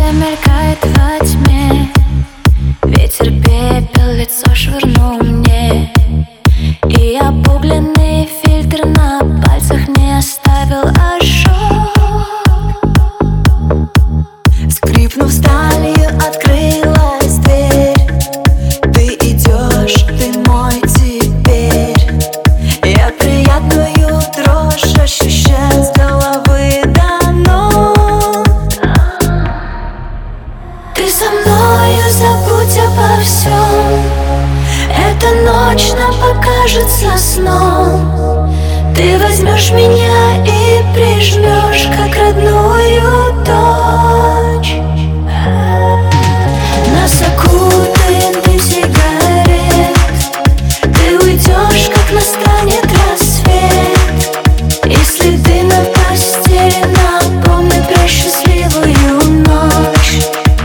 мелькает во тьме. Ветер пепел лицо швырнул мне, и обугленный фильтр на пальцах не оставил ожог. Скрипнув сталью, открылась дверь. Ты идешь, ты мой теперь. Я приятную дрожь ощущаю с головы до ног. Ты со мною, забудь обо всем. Эта ночь нам покажется сном. Ты возьмешь меня и прижмешь, как родную дочь. Нас окутает дым сигарет. Ты уйдешь, как настанет рассвет. И следы на постели напомнят про счастливую ночь.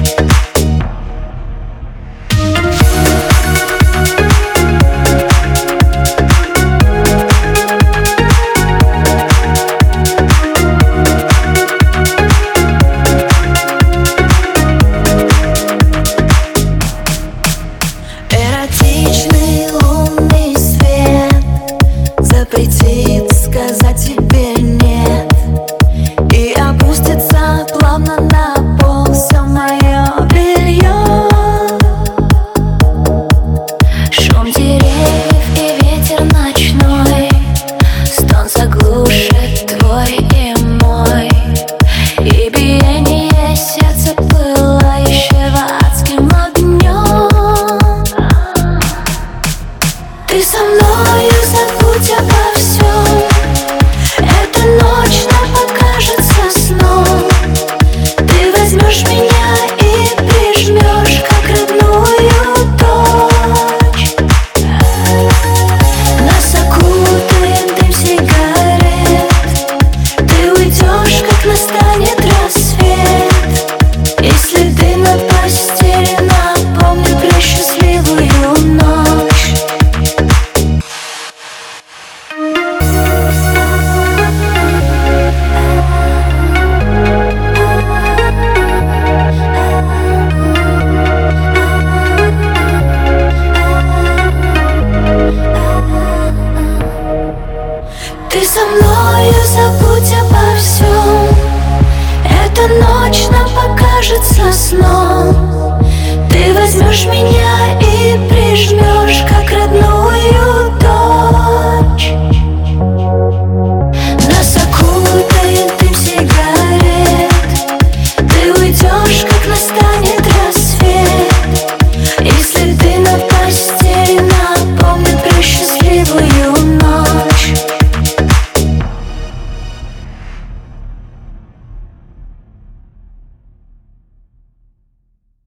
Эротичный лунный свет запретит сказать тебе нет, и опустится плавно на пол все мое белье. Шум деревьев и ветер ночной, стон заглушит твой и мой, и биение сердца пылающего адским огнем. Ты со мною, забудь обо всем. Эта ночь нам покажется сном. Ты возьмешь меня и прижмешь, как родную дочь. Нас окутает дым сигарет. Ты уйдешь, как настанет рассвет. И следы на постели напомнят про счастливую ночь. Ты со мною, забудь обо всем. Эта ночь нам покажется сном. Ты возьмешь меня и прижмешь, как родную